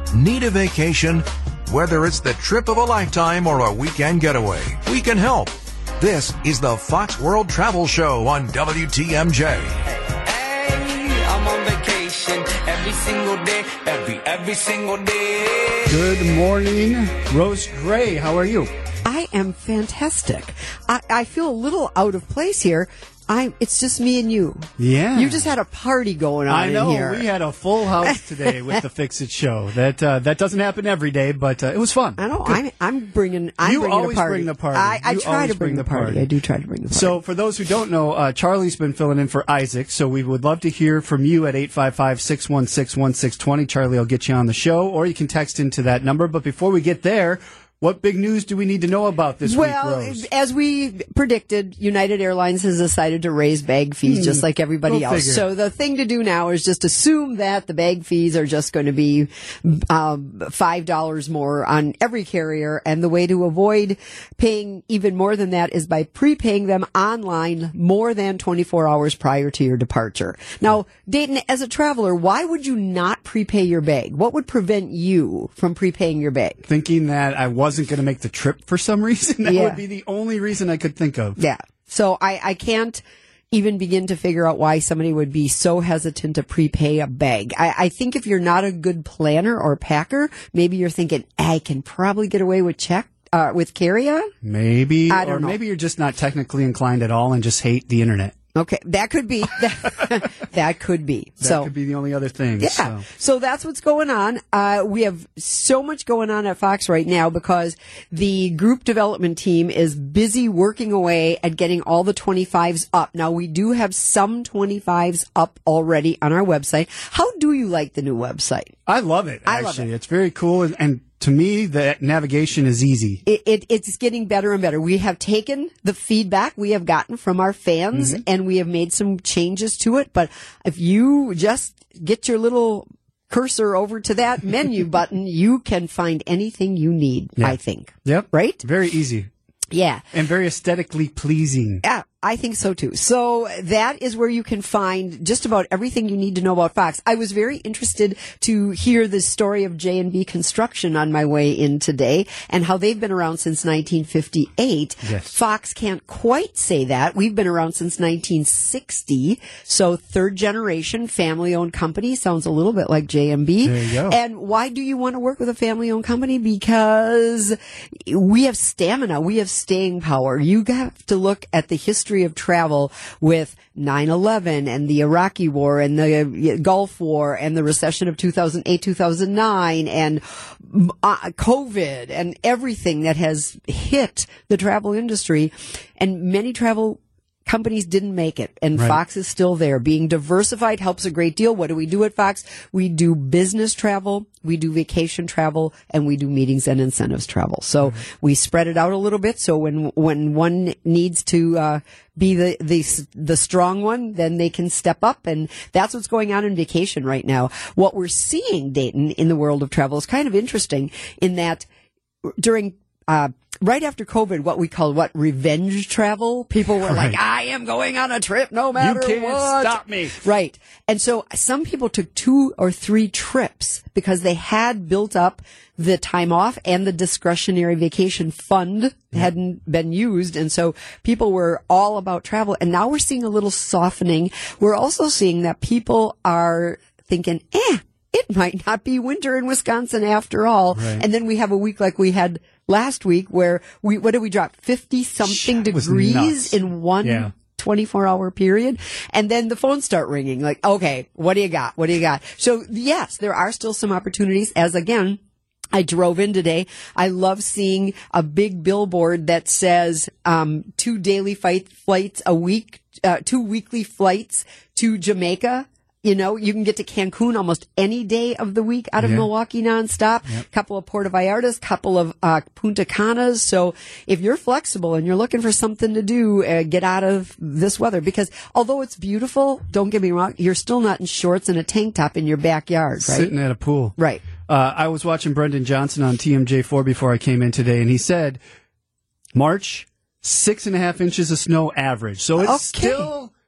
Need a vacation? Whether it's the trip of a lifetime or a weekend getaway, we can help. This is the Fox World Travel Show on WTMJ. Hey, I'm on vacation every single day, every single day. Good morning, Rose Gray. How are you? I am fantastic. I feel a little out of place here. It's just me and you. Yeah. You just had a party going on I know. in here. We had a full house today with the Fix It show. That doesn't happen every day, but it was fun. I know. Good. I'm bringing You bringing always a party. bring the party. I You try always to bring the party. party. I do try to bring the party. So for those who don't know, Charlie's been filling in for Isaac, so we would love to hear from you at 855-616-1620. Charlie will get you on the show, or you can text into that number. But before we get there, what big news do we need to know about this week, Rose? As we predicted, United Airlines has decided to raise bag fees just like everybody else. Figure. So the thing to do now is just assume that the bag fees are just going to be $5 more on every carrier. And the way to avoid paying even more than that is by prepaying them online more than 24 hours prior to your departure. Now, Dayton, as a traveler, why would you not prepay your bag? What would prevent you from prepaying your bag? Thinking that I wasn't going to make the trip for some reason. That Yeah. would be the only reason I could think of. Yeah. So I can't even begin to figure out why somebody would be so hesitant to prepay a bag. I think if you're not a good planner or packer, maybe you're thinking, I can probably get away with with carry-on. Maybe. I don't know. Maybe you're just not technically inclined at all and just hate the internet. Okay, that could be. That could be. That could be the only other thing. Yeah. So that's what's going on. We have so much going on at Fox right now because the group development team is busy working away at getting all the 25s up. Now, we do have some 25s up already on our website. How do you like the new website? I love it, I love actually. It's very cool. And to me, the navigation is easy. It's getting better and better. We have taken the feedback we have gotten from our fans and we have made some changes to it. But if you just get your little cursor over to that menu button, you can find anything you need, I think. Yep. Right? Very easy. Yeah. And very aesthetically pleasing. Yeah, I think so too. So that is where you can find just about everything you need to know about Fox. I was very interested to hear the story of J&B Construction on my way in today and how they've been around since 1958. Yes. Fox can't quite say that. We've been around since 1960. So third generation family owned company sounds a little bit like J&B. There you go. And why do you want to work with a family owned company? Because we have stamina. We have staying power. You have to look at the history of travel with 9/11 and the Iraqi War and the Gulf War and the recession of 2008, 2009 and COVID and everything that has hit the travel industry. And many travel companies didn't make it, and Right. Fox is still there. Being diversified helps a great deal. What do we do at Fox? We do business travel, we do vacation travel, and we do meetings and incentives travel. So we spread it out a little bit. So when one needs to be the strong one, then they can step up, and that's what's going on in vacation right now. What we're seeing, Dayton, in the world of travel is kind of interesting in that during right after COVID, what we call revenge travel. People were like, I am going on a trip no matter You can't what. stop me. Right. And so some people took 2 or 3 trips because they had built up the time off and the discretionary vacation fund hadn't been used. And so people were all about travel. And now we're seeing a little softening. We're also seeing that people are thinking, it might not be winter in Wisconsin after all. Right. And then we have a week like we had last week where what did we drop? 50-something It was degrees nuts. in one 24-hour period. And then the phones start ringing like, okay, what do you got? What do you got? So yes, there are still some opportunities as again, I drove in today. I love seeing a big billboard that says 2 daily flights a week, 2 weekly flights to Jamaica. You know, you can get to Cancun almost any day of the week out of Milwaukee nonstop. Couple of Puerto Vallartas, couple of Punta Canas. So if you're flexible and you're looking for something to do, get out of this weather. Because although it's beautiful, don't get me wrong, you're still not in shorts and a tank top in your backyard, right? Sitting at a pool. Right. I was watching Brendan Johnson on TMJ4 before I came in today, and he said March, 6.5 inches of snow average. So it's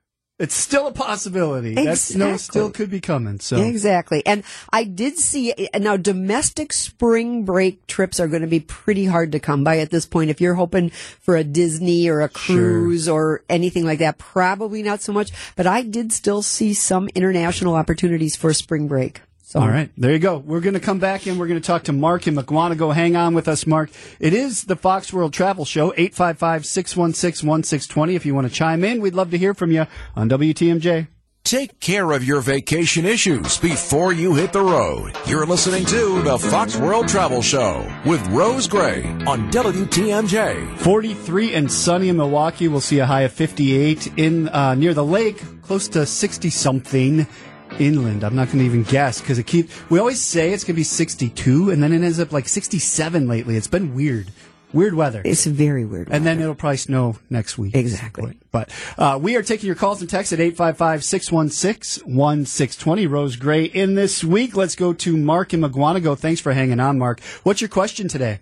It's still a possibility. That snow still could be coming. So exactly. And I did see now domestic spring break trips are going to be pretty hard to come by at this point. If you're hoping for a Disney or a cruise or anything like that, probably not so much. But I did still see some international opportunities for spring break. So. All right, there you go. We're going to come back and we're going to talk to Mark in McGuanago. Hang on with us, Mark. It is the Fox World Travel Show, 855-616-1620. If you want to chime in, we'd love to hear from you on WTMJ. Take care of your vacation issues before you hit the road. You're listening to the Fox World Travel Show with Rose Gray on WTMJ. 43 and sunny in Milwaukee. We'll see a high of 58 in near the lake, close to 60-something. Inland, I'm not going to even guess because we always say it's going to be 62 and then it ends up like 67 lately. It's been weird weather. It's very weird weather. And then it'll probably snow next week. Exactly. But we are taking your calls and texts at 855-616-1620. Rose Gray in this week. Let's go to Mark in McGuanago. Thanks for hanging on, Mark. What's your question today?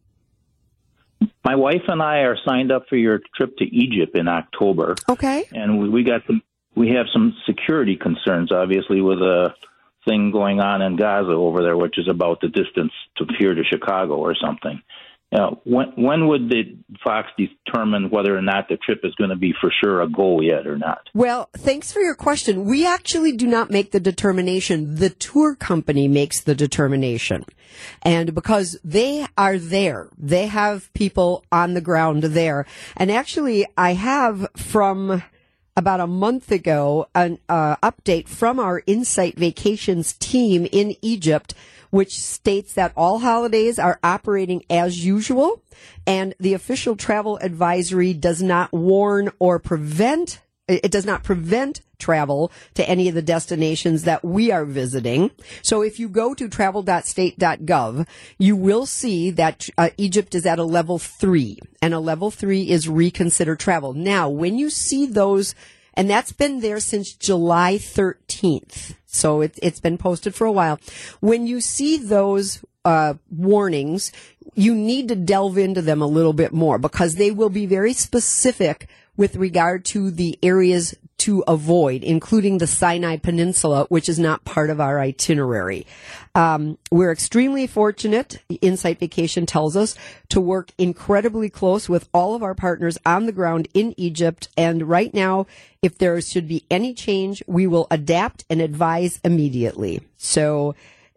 My wife and I are signed up for your trip to Egypt in October. Okay. And we have some security concerns, obviously, with a thing going on in Gaza over there, which is about the distance to here to Chicago or something. When would the Fox determine whether or not the trip is going to be for sure a go yet or not? Well, thanks for your question. We actually do not make the determination. The tour company makes the determination. And because they are there, they have people on the ground there. And actually, I have from about a month ago an update from our Insight Vacations team in Egypt, which states that all holidays are operating as usual, and the official travel advisory does not warn or prevent. It does not prevent travel to any of the destinations that we are visiting. So if you go to travel.state.gov, you will see that Egypt is at a level 3, and a level 3 is reconsider travel. Now, when you see those, and that's been there since July 13th, so it's been posted for a while. When you see those warnings, you need to delve into them a little bit more because they will be very specific with regard to the areas to avoid, including the Sinai Peninsula, which is not part of our itinerary. We're extremely fortunate, Insight Vacation tells us, to work incredibly close with all of our partners on the ground in Egypt. And right now, if there should be any change, we will adapt and advise immediately. So,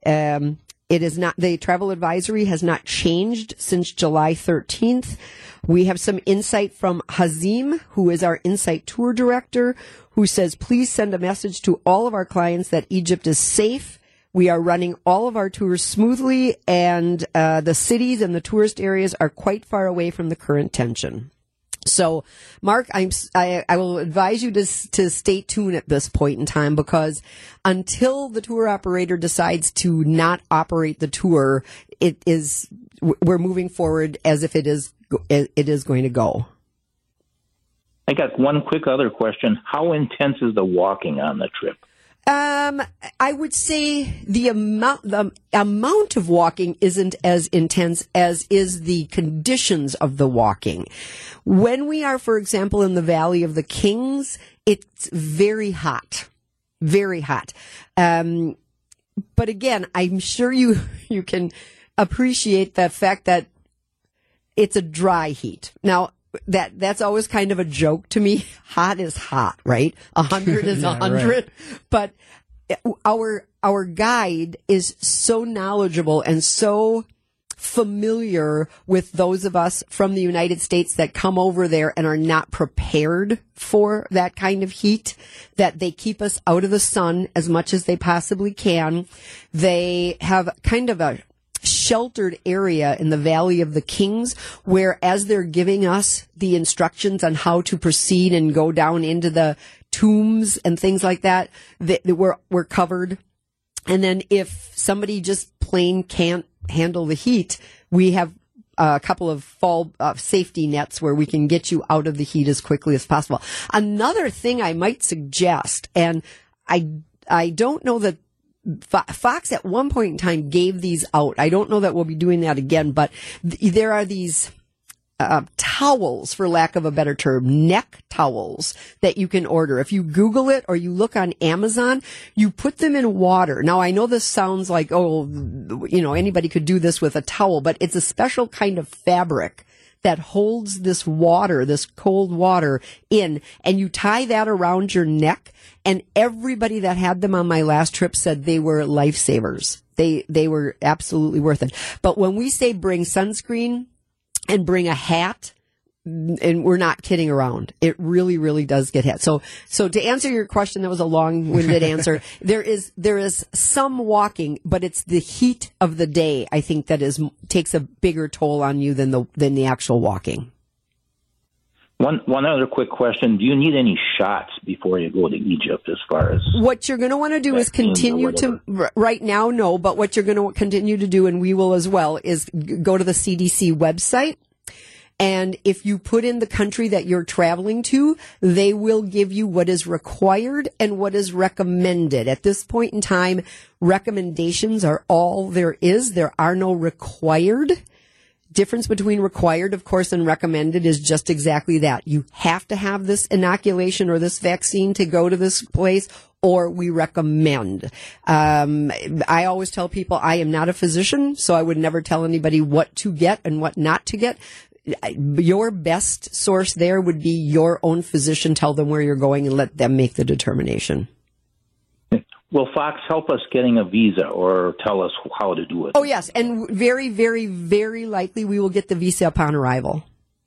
it is not, the travel advisory has not changed since July 13th. We have some insight from Hazim, who is our Insight Tour Director, who says, please send a message to all of our clients that Egypt is safe. We are running all of our tours smoothly, and the cities and the tourist areas are quite far away from the current tension. So, Mark, I will advise you to stay tuned at this point in time, because until the tour operator decides to not operate the tour, we're moving forward as if it is going to go. I got one quick other question. How intense is the walking on the trip? I would say the amount of walking isn't as intense as is the conditions of the walking. When we are, for example, in the Valley of the Kings, it's very hot. Very hot. But again, I'm sure you can appreciate the fact that it's a dry heat. Now, that's always kind of a joke to me. Hot is hot, right? 100 is 100. Right. But our guide is so knowledgeable and so familiar with those of us from the United States that come over there and are not prepared for that kind of heat, that they keep us out of the sun as much as they possibly can. They have kind of a sheltered area in the Valley of the Kings, where as they're giving us the instructions on how to proceed and go down into the tombs and things like that, we're covered. And then if somebody just plain can't handle the heat, we have a couple of fall safety nets where we can get you out of the heat as quickly as possible. Another thing I might suggest, and I don't know that Fox at one point in time gave these out. I don't know that we'll be doing that again, but there are these towels, for lack of a better term, neck towels that you can order. If you Google it or you look on Amazon, you put them in water. Now, I know this sounds like, anybody could do this with a towel, but it's a special kind of fabric that holds this water, this cold water in, and you tie that around your neck. And everybody that had them on my last trip said they were lifesavers. They were absolutely worth it. But when we say bring sunscreen and bring a hat, and we're not kidding around, it really, really does get hit. So to answer your question, that was a long-winded answer. There is some walking, but it's the heat of the day, I think, that takes a bigger toll on you than the actual walking. One other quick question. Do you need any shots before you go to Egypt as far as... What you're going to want to do is continue to... Right now, no, but what you're going to continue to do, and we will as well, is go to the CDC website. And if you put in the country that you're traveling to, they will give you what is required and what is recommended. At this point in time, recommendations are all there is. There are no required. Difference between required, of course, and recommended is just exactly that. You have to have this inoculation or this vaccine to go to this place, or we recommend. I always tell people I am not a physician, so I would never tell anybody what to get and what not to get. Your best source there would be your own physician. Tell them where you're going and let them make the determination. Will Fox help us getting a visa or tell us how to do it? Oh, yes. And very, very, very likely we will get the visa upon arrival.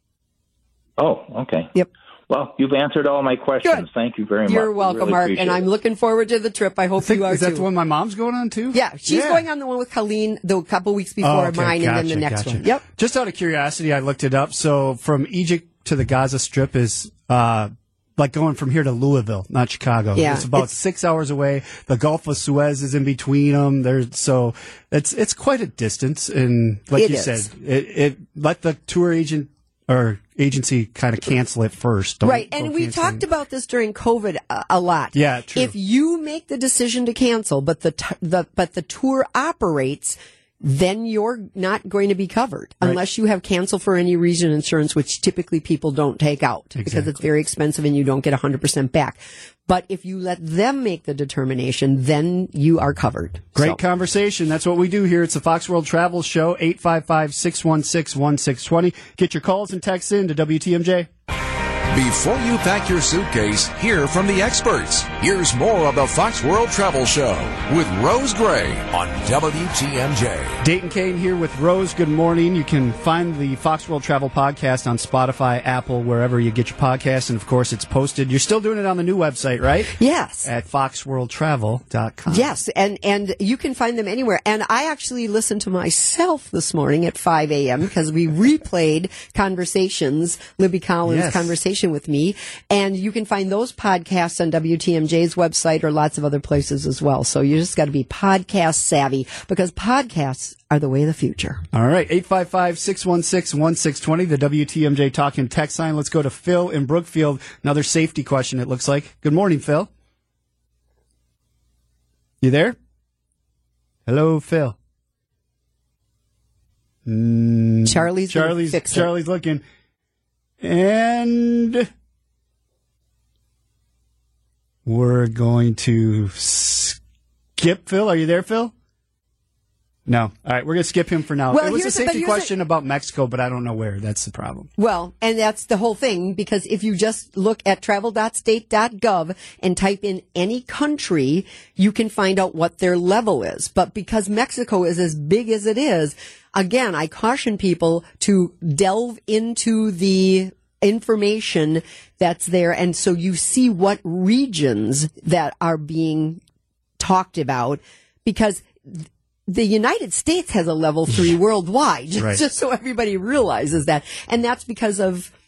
Oh, okay. Yep. Well, you've answered all my questions. Good. Thank you very much. You're welcome, really Mark. And I'm looking forward to the trip. I hope you are, is that too. the one my mom's going on, too? Yeah. She's going on the one with Colleen a couple weeks before mine, and then the next one. Yep. Just out of curiosity, I looked it up. So from Egypt to the Gaza Strip is like going from here to Louisville, not Chicago. Yeah, it's about 6 hours away. The Gulf of Suez is in between them. So it's quite a distance. And like you said, it let the tour agent or agency kind of cancel it first. Right. And we talked about this during COVID a lot. Yeah, true. If you make the decision to cancel, but the tour operates, then you're not going to be covered unless you have cancel for any reason insurance, which typically people don't take out because it's very expensive and you don't get 100% back. But if you let them make the determination, then you are covered. Great conversation. That's what we do here. It's the Fox World Travel Show, 855-616-1620. Get your calls and texts in to WTMJ. Before you pack your suitcase, hear from the experts. Here's more of the Fox World Travel Show with Rose Gray on WTMJ. Dayton Kane here with Rose. Good morning. You can find the Fox World Travel Podcast on Spotify, Apple, wherever you get your podcasts. And, of course, it's posted. You're still doing it on the new website, right? Yes. At foxworldtravel.com. Yes, and you can find them anywhere. And I actually listened to myself this morning at 5 a.m. because we replayed Conversations, Libby Collins' conversation with me, and you can find those podcasts on WTMJ's website or lots of other places as well. So you just got to be podcast savvy because podcasts are the way of the future. All right, 855-616-1620, the WTMJ talking text line. Let's go to Phil in Brookfield. Another safety question, it looks like. Good morning, Phil. You there? Hello, Phil. Charlie's looking. And we're going to skip Phil. Are you there, Phil? No. All right, we're going to skip him for now. Well, it was a safety question about Mexico, but I don't know where. That's the problem. Well, and that's the whole thing, because if you just look at travel.state.gov and type in any country, you can find out what their level is. But because Mexico is as big as it is, again, I caution people to delve into the information that's there. And so you see what regions that are being talked about, because the United States has a level 3 worldwide, just so everybody realizes that. And that's because of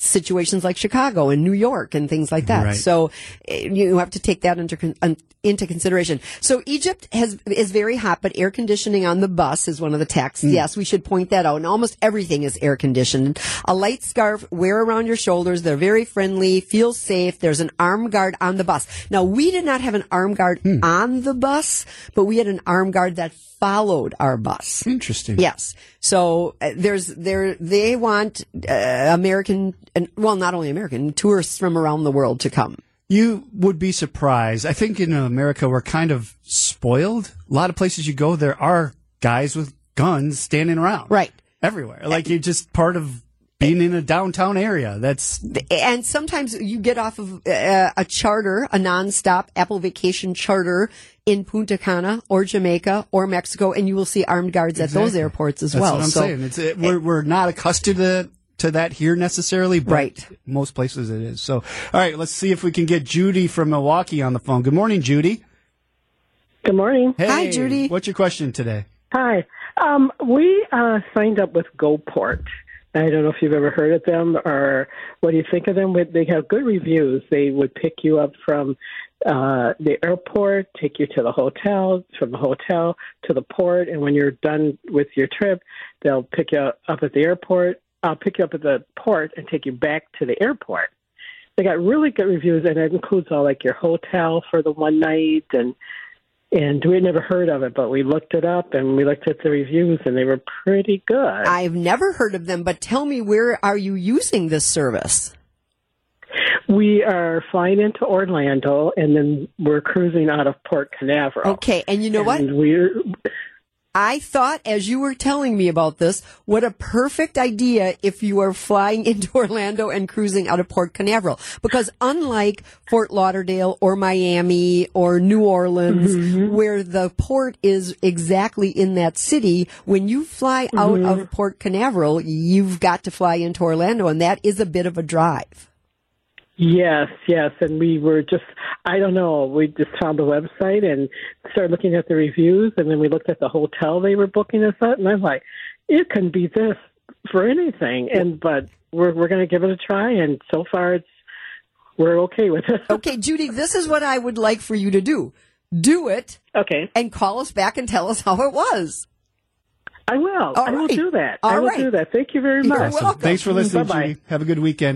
situations like Chicago and New York and things like that. Right. So you have to take that into consideration. So Egypt is very hot, but air conditioning on the bus is one of the texts. Yes, we should point that out. And almost everything is air conditioned. A light scarf, wear around your shoulders. They're very friendly, feel safe. There's an arm guard on the bus. Now, we did not have an arm guard on the bus, but we had an arm guard that followed our bus. Interesting. Yes. So they want American, well, not only American, tourists from around the world to come. You would be surprised. I think in America we're kind of spoiled. A lot of places you go, there are guys with guns standing around. Right. Everywhere. Like you're just part of being in a downtown area. And sometimes you get off of a charter, a nonstop Apple Vacation charter in Punta Cana or Jamaica or Mexico, and you will see armed guards at those airports as well. That's what I'm saying. We're not accustomed to that here necessarily, but right. Most places it is. So, all right, let's see if we can get Judy from Milwaukee on the phone. Good morning, Judy. Good morning. Hey, hi, Judy. What's your question today? Hi. We signed up with GoPort. I don't know if you've ever heard of them or what do you think of them. They have good reviews. They would pick you up from the airport, take you to the hotel, from the hotel to the port, and when you're done with your trip, they'll pick you up at the airport. I'll pick you up at the port and take you back to the airport. They got really good reviews, and it includes all like your hotel for the one night, and we had never heard of it, but we looked it up and we looked at the reviews, and they were pretty good. I've never heard of them, but tell me, where are you using this service? We are flying into Orlando, and then we're cruising out of Port Canaveral. Okay, and you know what? I thought, as you were telling me about this, what a perfect idea if you are flying into Orlando and cruising out of Port Canaveral. Because unlike Fort Lauderdale or Miami or New Orleans, where the port is exactly in that city, when you fly out of Port Canaveral, you've got to fly into Orlando, and that is a bit of a drive. Yes, and we were just, I don't know, we just found the website and started looking at the reviews, and then we looked at the hotel they were booking us at, and I was like, it can be this for anything, but we're going to give it a try, and so far we're okay with it. Okay, Judy, this is what I would like for you to do. Do it. Okay. And call us back and tell us how it was. I will. I will do that. I will do that. Thank you very much. You're welcome. Thanks for listening, Bye-bye. Judy. Have a good weekend.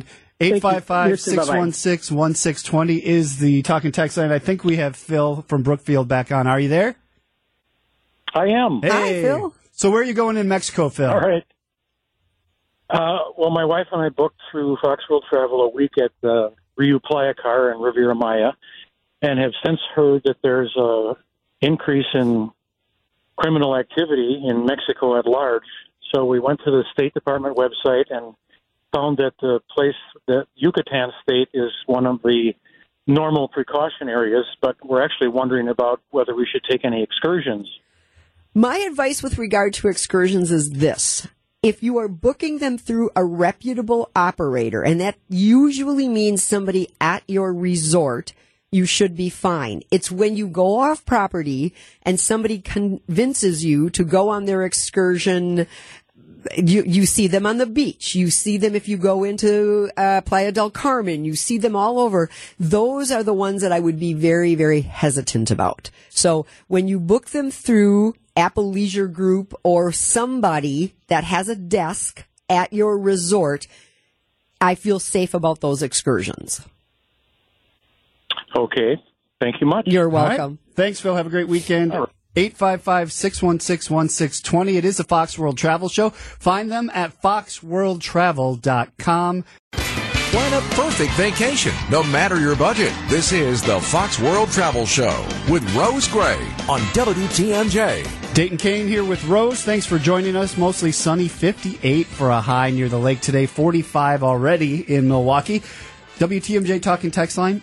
855-616-1620 is the talking text line. I think we have Phil from Brookfield back on. Are you there? I am. Hey. Hi, Phil. So where are you going in Mexico, Phil? All right. Well, my wife and I booked through Fox World Travel a week at Rio Playa Car in Riviera Maya, and have since heard that there's a increase in criminal activity in Mexico at large. So we went to the State Department website and found that the Yucatan state is one of the normal precaution areas, but we're actually wondering about whether we should take any excursions. My advice with regard to excursions is this. If you are booking them through a reputable operator, and that usually means somebody at your resort, you should be fine. It's when you go off property and somebody convinces you to go on their excursion. You see them on the beach. You see them if you go into Playa del Carmen. You see them all over. Those are the ones that I would be very, very hesitant about. So when you book them through Apple Leisure Group or somebody that has a desk at your resort, I feel safe about those excursions. Okay. Thank you much. You're All right. welcome. Thanks, Phil. Have a great weekend. 855-616-1620. It is the Fox World Travel Show. Find them at foxworldtravel.com. Plan a perfect vacation, no matter your budget. This is the Fox World Travel Show with Rose Gray on WTMJ. Dayton Kane here with Rose. Thanks for joining us. Mostly sunny, 58 for a high near the lake today, 45 already in Milwaukee. WTMJ talking text line,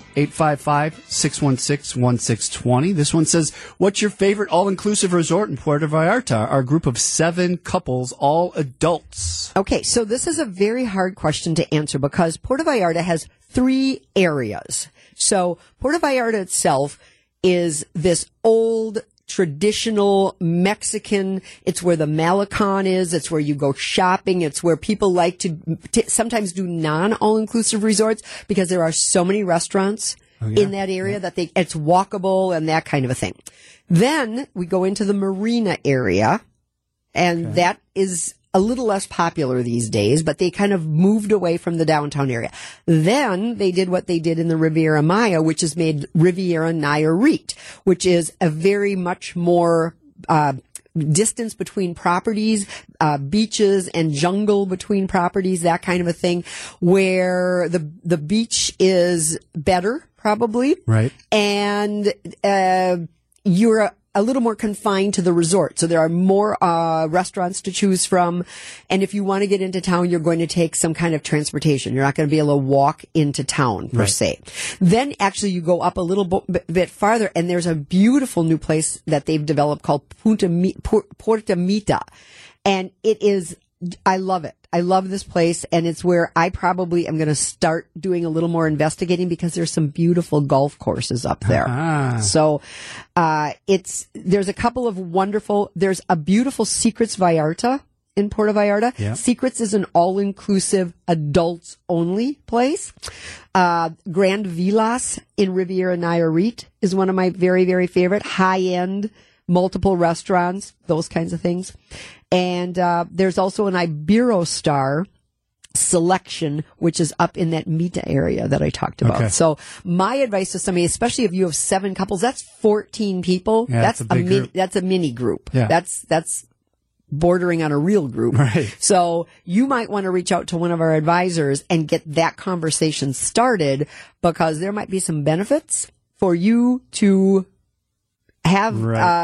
855-616-1620. This one says, what's your favorite all-inclusive resort in Puerto Vallarta? Our group of 7 couples, all adults. Okay, so this is a very hard question to answer because Puerto Vallarta has 3 areas. So Puerto Vallarta itself is this old traditional Mexican. It's where the Malecon is. It's where you go shopping. It's where people like to sometimes do non-all-inclusive resorts because there are so many restaurants in that area that it's walkable and that kind of a thing. Then we go into the marina area, and that is a little less popular these days, but they kind of moved away from the downtown area. Then they did what they did in the Riviera Maya, which has made Riviera Nayarit, which is a very much more distance between properties, beaches and jungle between properties, that kind of a thing, where the beach is better, probably. Right. And you're a little more confined to the resort. So there are more restaurants to choose from. And if you want to get into town, you're going to take some kind of transportation. You're not going to be able to walk into town, per se. Then actually you go up a little bit farther, and there's a beautiful new place that they've developed called Puerto Mita. And it is, I love it. I love this place, and it's where I probably am going to start doing a little more investigating because there's some beautiful golf courses up there. So, there's a couple of there's a beautiful Secrets Vallarta in Puerto Vallarta. Yeah. Secrets is an all-inclusive, adults-only place. Grand Villas in Riviera Nayarit is one of my very, very favorite high-end, multiple restaurants, those kinds of things. And there's also an Iberostar selection, which is up in that Mita area that I talked about. Okay. So my advice to somebody, especially if you have 7 couples, that's 14 people. Yeah, that's a mini group. Yeah. That's bordering on a real group. Right. So you might want to reach out to one of our advisors and get that conversation started, because there might be some benefits for you to have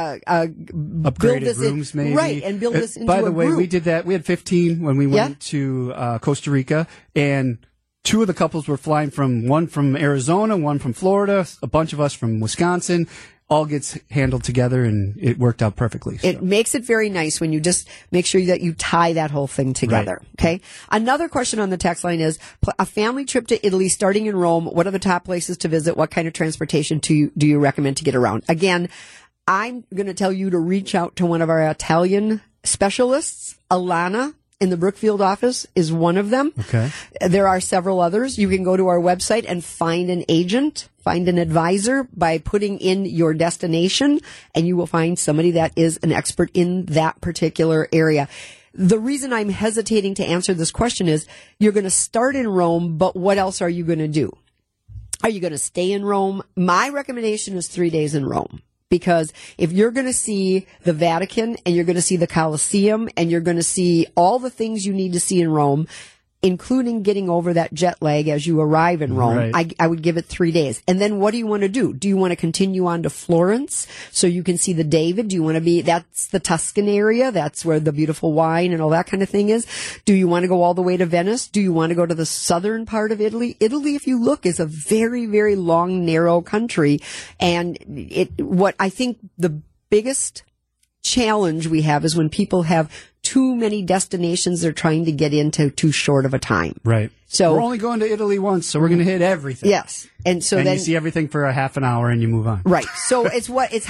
upgraded rooms, maybe. Right, and build this into By the a way, group. we did that. We had 15 when we went to Costa Rica, and 2 of the couples were flying one from Arizona, one from Florida, a bunch of us from Wisconsin. All gets handled together, and it worked out perfectly. So. It makes it very nice when you just make sure that you tie that whole thing together. Right. Okay. Another question on the text line is a family trip to Italy starting in Rome. What are the top places to visit? What kind of transportation do you recommend to get around? Again, I'm going to tell you to reach out to one of our Italian specialists. Alana in the Brookfield office is one of them. Okay. There are several others. You can go to our website and find an agent, find an advisor by putting in your destination, and you will find somebody that is an expert in that particular area. The reason I'm hesitating to answer this question is you're going to start in Rome, but what else are you going to do? Are you going to stay in Rome? My recommendation is 3 days in Rome. Because if you're going to see the Vatican and you're going to see the Colosseum and you're going to see all the things you need to see in Rome, including getting over that jet lag as you arrive in Rome, right. I would give it 3 days. And then what do you want to do? Do you want to continue on to Florence so you can see the David? Do you want to that's the Tuscan area. That's where the beautiful wine and all that kind of thing is. Do you want to go all the way to Venice? Do you want to go to the southern part of Italy? Italy, if you look, is a very, very long, narrow country. And what I think the biggest challenge we have is when people have too many destinations they're trying to get into too short of a time. Right. So we're only going to Italy once, so we're going to hit everything. Yes. And so then you see everything for a half an hour and you move on. Right. So that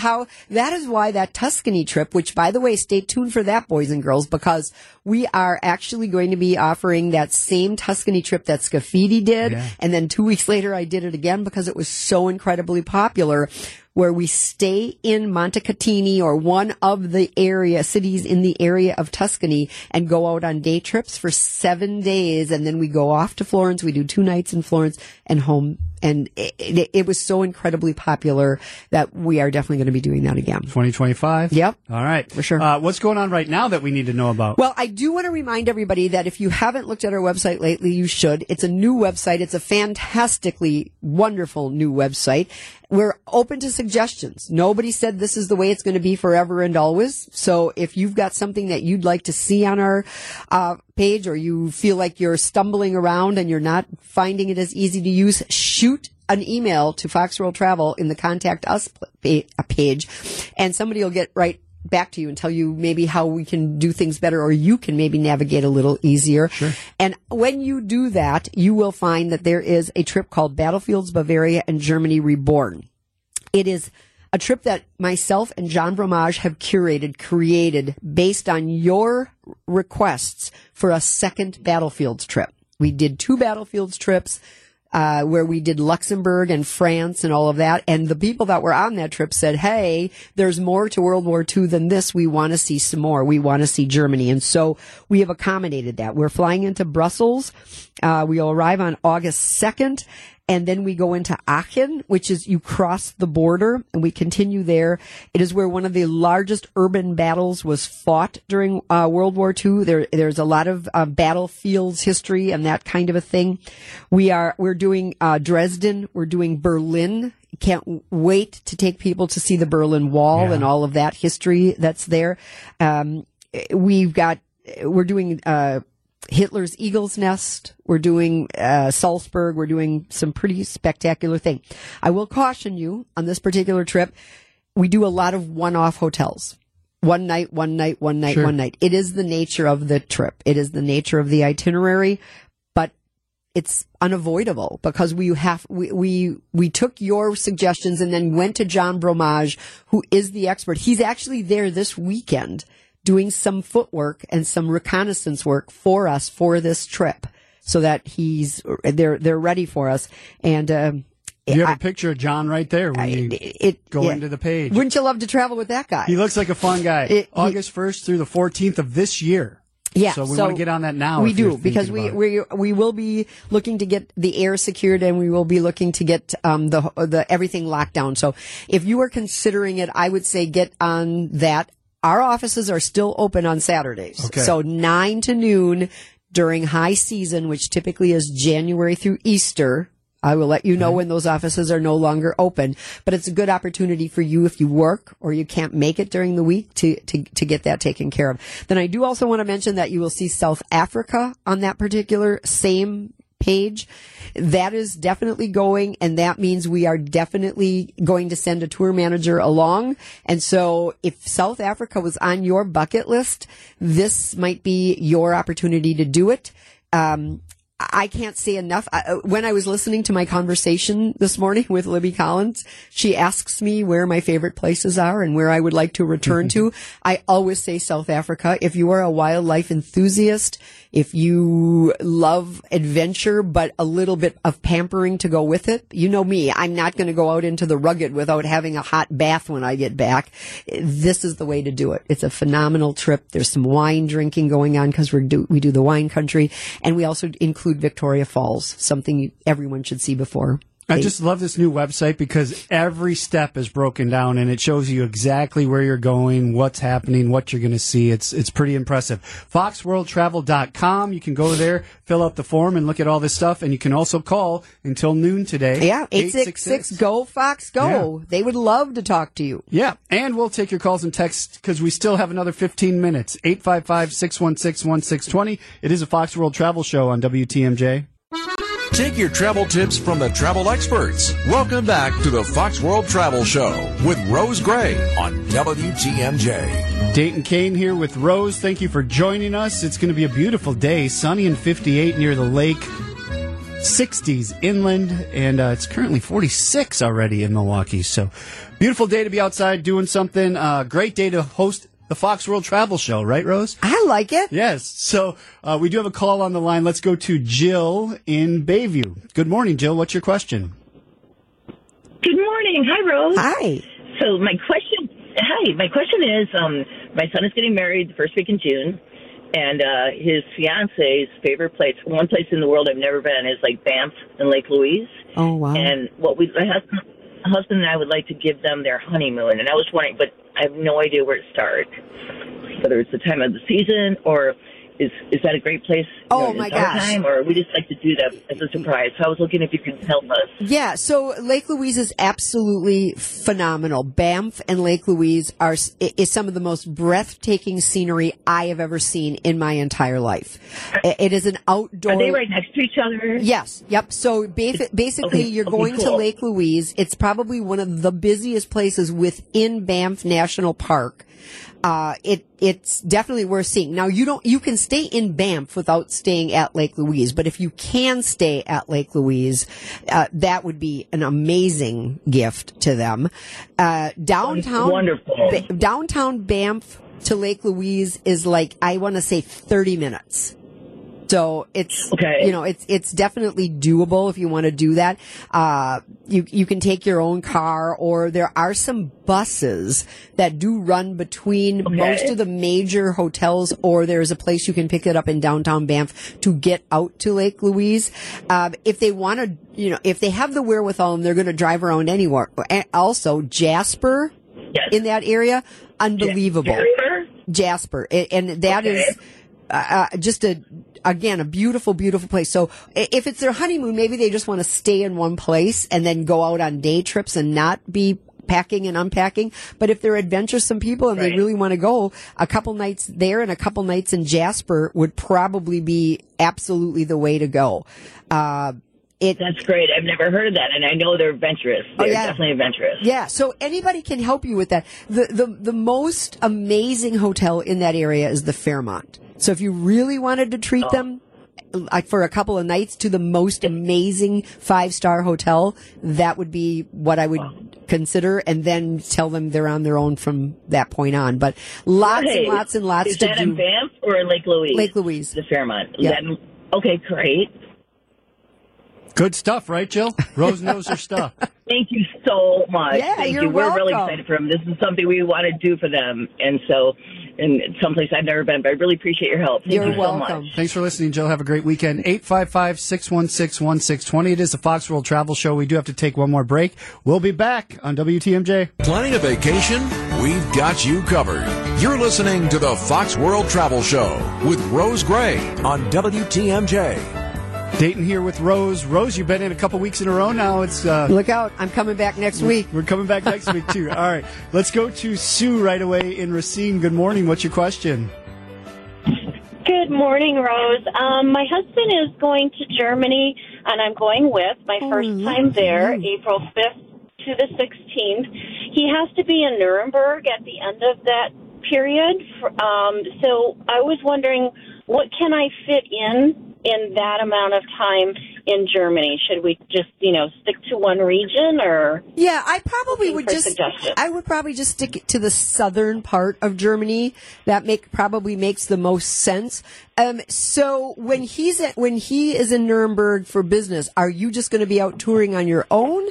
is why that Tuscany trip, which by the way, stay tuned for that, boys and girls, because we are actually going to be offering that same Tuscany trip that Scafidi did. Yeah. And then 2 weeks later I did it again because it was so incredibly popular, where we stay in Montecatini or one of the cities in the area of Tuscany and go out on day trips for 7 days. And then we go off to Florence. We do 2 nights in Florence and home. And it was so incredibly popular that we are definitely going to be doing that again. 2025? Yep. All right. For sure. What's going on right now that we need to know about? Well, I do want to remind everybody that if you haven't looked at our website lately, you should. It's a new website. It's a fantastically wonderful new website. We're open to suggestions. Nobody said this is the way it's going to be forever and always. So if you've got something that you'd like to see on our page, or you feel like you're stumbling around and you're not finding it as easy to use, shoot an email to Fox World Travel in the Contact Us page, and somebody will get right back to you and tell you maybe how we can do things better, or you can maybe navigate a little easier. Sure. And when you do that, you will find that there is a trip called Battlefields, Bavaria, and Germany Reborn. It is a trip that myself and John Bromage have created based on your requests for a second battlefields trip. We did 2 battlefields trips, where we did Luxembourg and France and all of that. And the people that were on that trip said, hey, there's more to World War II than this. We want to see some more. We want to see Germany. And so we have accommodated that. We're flying into Brussels. We'll arrive on August 2nd. And then we go into Aachen, which is you cross the border, and we continue there. It is where one of the largest urban battles was fought during World War II. There's a lot of battlefields history and that kind of a thing. We're doing Dresden. We're doing Berlin. Can't wait to take people to see the Berlin Wall and all of that history that's there. We're doing Hitler's Eagle's Nest. We're doing Salzburg. We're doing some pretty spectacular thing. I will caution you on this particular trip. We do a lot of one-off hotels. One night. Sure. It is the nature of the trip. It is the nature of the itinerary, but it's unavoidable because we took your suggestions and then went to John Bromage, who is the expert. He's actually there this weekend doing some footwork and some reconnaissance work for us for this trip, so that they're ready for us. And you have a picture of John right there when you go into the page. Wouldn't you love to travel with that guy? He looks like a fun guy. August 1st through the 14th of this year. Yeah, so we want to get on that now. We do, because we will be looking to get the air secured, and we will be looking to get the everything locked down. So if you are considering it, I would say get on that. Our offices are still open on Saturdays. Okay. So 9 to noon during high season, which typically is January through Easter. I will let you know when those offices are no longer open, but it's a good opportunity for you if you work or you can't make it during the week to get that taken care of. Then I do also want to mention that you will see South Africa on that particular same page. That is definitely going, and that means we are definitely going to send a tour manager along. And so if South Africa was on your bucket list, this might be your opportunity to do it. I can't say enough. When I was listening to my conversation this morning with Libby Collins, she asks me where my favorite places are and where I would like to return to. I always say South Africa. If you are a wildlife enthusiast, if you love adventure, but a little bit of pampering to go with it, you know me. I'm not going to go out into the rugged without having a hot bath when I get back. This is the way to do it. It's a phenomenal trip. There's some wine drinking going on because we do the wine country, and we also include Victoria Falls, something everyone should see before. I just love this new website because every step is broken down and it shows you exactly where you're going, what's happening, what you're going to see. It's pretty impressive. FoxWorldTravel.com. You can go there, fill out the form, and look at all this stuff. And you can also call until noon today. Yeah, 866-GO-FOX-GO. Yeah. They would love to talk to you. Yeah, and we'll take your calls and texts because we still have another 15 minutes. 855-616-1620. It is a Fox World Travel Show on WTMJ. Take your travel tips from the travel experts. Welcome back to the Fox World Travel Show with Rose Gray on WTMJ. Dayton Kane here with Rose. Thank you for joining us. It's going to be a beautiful day, sunny and 58 near the lake, 60s inland, and it's currently 46 already in Milwaukee. So beautiful day to be outside doing something. Great day to host the Fox World Travel Show, right, Rose? I like it. Yes. So we do have a call on the line. Let's go to Jill in Bayview. Good morning, Jill. What's your question? Good morning. Hi, Rose. Hi. So my question is, my son is getting married the first week in June, and his fiance's favorite place, one place in the world I've never been, is like Banff and Lake Louise. Oh, wow. And my husband and I would like to give them their honeymoon, and I was wondering, but I have no idea where to start, whether it's the time of the season or is that a great place? Oh, my gosh. Time, or we just like to do that as a surprise. So I was looking if you could help us. Yeah, so Lake Louise is absolutely phenomenal. Banff and Lake Louise is some of the most breathtaking scenery I have ever seen in my entire life. It is an outdoor... Are they right next to each other? Yes, yep. So basically, you're going to Lake Louise. It's probably one of the busiest places within Banff National Park. It's definitely worth seeing. Now you can stay in Banff without staying at Lake Louise, but if you can stay at Lake Louise, that would be an amazing gift to them. Downtown, wonderful. Downtown Banff to Lake Louise is like, I want to say 30 minutes. So it's, it's definitely doable if you want to do that. You can take your own car, or there are some buses that do run between most of the major hotels, or there's a place you can pick it up in downtown Banff to get out to Lake Louise. If they want to, if they have the wherewithal and they're going to drive around anywhere. And also Jasper in that area, unbelievable. Jasper. And that is just a beautiful, beautiful place. So if it's their honeymoon, maybe they just want to stay in one place and then go out on day trips and not be packing and unpacking. But if they're adventuresome people and they really want to go, a couple nights there and a couple nights in Jasper would probably be absolutely the way to go. That's great. I've never heard of that, and I know they're adventurous. They're definitely adventurous. Yeah, so anybody can help you with that. The most amazing hotel in that area is the Fairmont. So if you really wanted to treat them like for a couple of nights to the most amazing 5-star hotel, that would be what I would consider, and then tell them they're on their own from that point on. But lots and lots and lots to do. Is that in Banff or in Lake Louise? Lake Louise. The Fairmont. Yeah. Okay, great. Good stuff, right, Jill? Rose knows her stuff. Thank you so much. Yeah, Thank you're you. We're really welcome. excited for them. This is something we want to do for them, and someplace I've never been, but I really appreciate your help. Thank you so much. Thanks for listening, Jill. Have a great weekend. 855-616-1620. It is the Fox World Travel Show. We do have to take one more break. We'll be back on WTMJ. Planning a vacation? We've got you covered. You're listening to the Fox World Travel Show with Rose Gray on WTMJ. Dayton here with Rose. Rose, you've been in a couple weeks in a row now. It's look out. I'm coming back next week. We're coming back next week, too. All right. Let's go to Sue right away in Racine. Good morning. What's your question? Good morning, Rose. My husband is going to Germany, and I'm going with my first time there, April 5th to the 16th. He has to be in Nuremberg at the end of that period. So I was wondering, what can I fit in that amount of time in Germany? Should we just, stick to one region, or? Yeah, I probably would probably just stick it to the southern part of Germany. That probably makes the most sense. So when he is in Nuremberg for business, are you just going to be out touring on your own?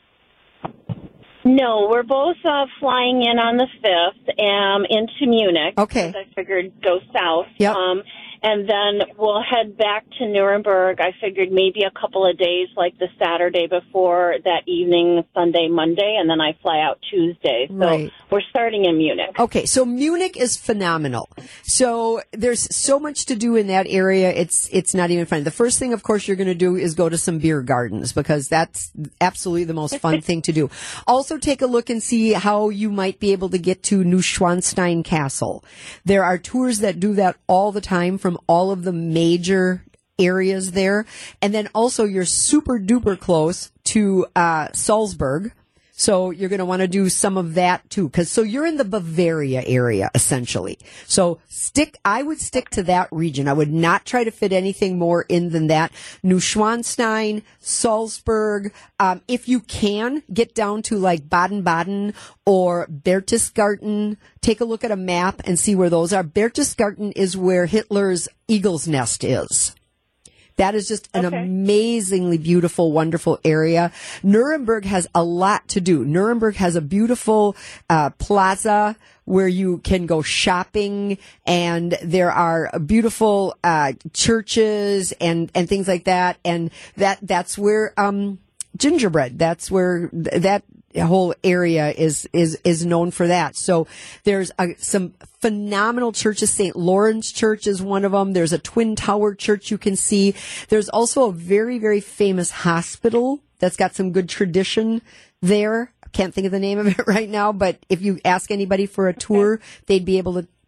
No, we're both flying in on the 5th into Munich. Okay. I figured go south. Yep. And then we'll head back to Nuremberg. I figured maybe a couple of days, like the Saturday before that evening, Sunday, Monday, and then I fly out Tuesday. So we're starting in Munich. Okay, so Munich is phenomenal. So there's so much to do in that area. It's not even fun. The first thing, of course, you're going to do is go to some beer gardens, because that's absolutely the most fun thing to do. Also, take a look and see how you might be able to get to Neuschwanstein Castle. There are tours that do that all the time from all of the major areas there. And then also you're super duper close to Salzburg. So you're going to want to do some of that too. So you're in the Bavaria area, essentially. So I would stick to that region. I would not try to fit anything more in than that. Neuschwanstein, Salzburg. If you can, get down to like Baden-Baden or Berchtesgaden. Take a look at a map and see where those are. Berchtesgaden is where Hitler's eagle's nest is. That is just an amazingly beautiful, wonderful area. Nuremberg has a lot to do. Nuremberg has a beautiful plaza where you can go shopping, and there are beautiful churches and things like that. And that's where gingerbread. That's where that whole area is known for that. So there's some phenomenal churches. St. Lawrence Church is one of them. There's a Twin Tower Church you can see. There's also a very, very famous hospital that's got some good tradition there. I can't think of the name of it right now, but if you ask anybody for a tour, they'd be able to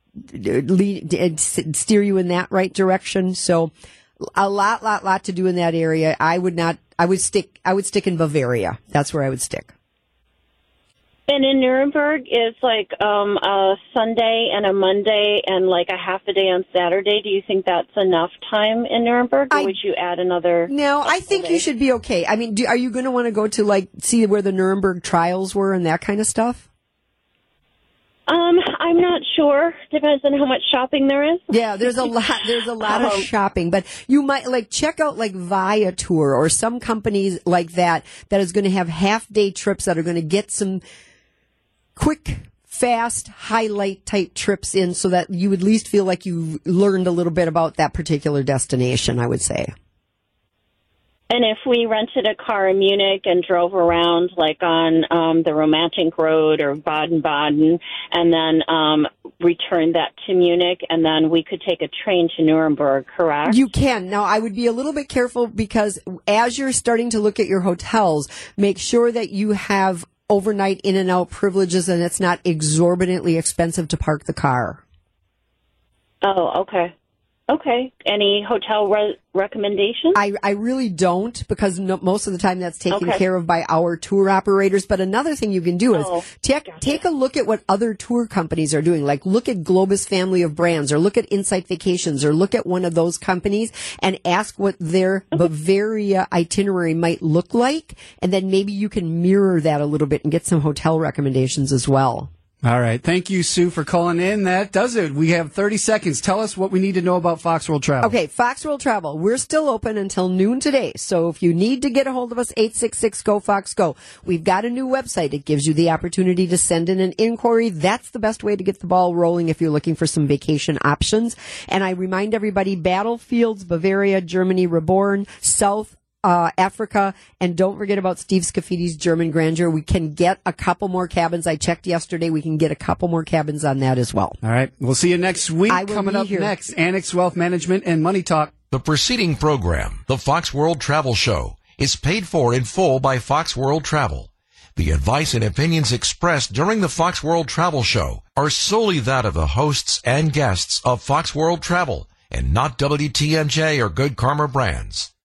steer you in that right direction. So a lot to do in that area. I would stick in Bavaria. That's where I would stick. And in Nuremberg is like a Sunday and a Monday and like a half a day on Saturday. Do you think that's enough time in Nuremberg, or would you add another? No, I think you should be okay. I mean, are you going to want to go to like see where the Nuremberg trials were and that kind of stuff? I'm not sure. Depends on how much shopping there is. Yeah, there's a lot. There's a lot of shopping, but you might like check out like Viator or some companies like that is going to have half-day trips that are going to get some quick, fast, highlight type trips in, so that you at least feel like you learned a little bit about that particular destination, I would say. And if we rented a car in Munich and drove around, like on the Romantic Road or Baden-Baden, and then returned that to Munich, and then we could take a train to Nuremberg, correct? You can. Now, I would be a little bit careful, because as you're starting to look at your hotels, make sure that you have overnight in and out privileges and it's not exorbitantly expensive to park the car. Oh, okay. Okay. Any hotel recommendations? I really don't, because most of the time that's taken care of by our tour operators. But another thing you can do is take a look at what other tour companies are doing. Like look at Globus Family of Brands, or look at Insight Vacations, or look at one of those companies and ask what their Bavaria itinerary might look like. And then maybe you can mirror that a little bit and get some hotel recommendations as well. All right. Thank you, Sue, for calling in. That does it. We have 30 seconds. Tell us what we need to know about Fox World Travel. Okay, Fox World Travel. We're still open until noon today. So if you need to get a hold of us, 866-GO-FOX-GO. We've got a new website. It gives you the opportunity to send in an inquiry. That's the best way to get the ball rolling if you're looking for some vacation options. And I remind everybody, Battlefields, Bavaria, Germany, Reborn, South Africa, and don't forget about Steve Scaffidi's German Grandeur. We can get a couple more cabins. I checked yesterday. We can get a couple more cabins on that as well. All right. We'll see you next week. Coming up next, Annex Wealth Management and Money Talk. The preceding program, the Fox World Travel Show, is paid for in full by Fox World Travel. The advice and opinions expressed during the Fox World Travel Show are solely that of the hosts and guests of Fox World Travel, and not WTMJ or Good Karma Brands.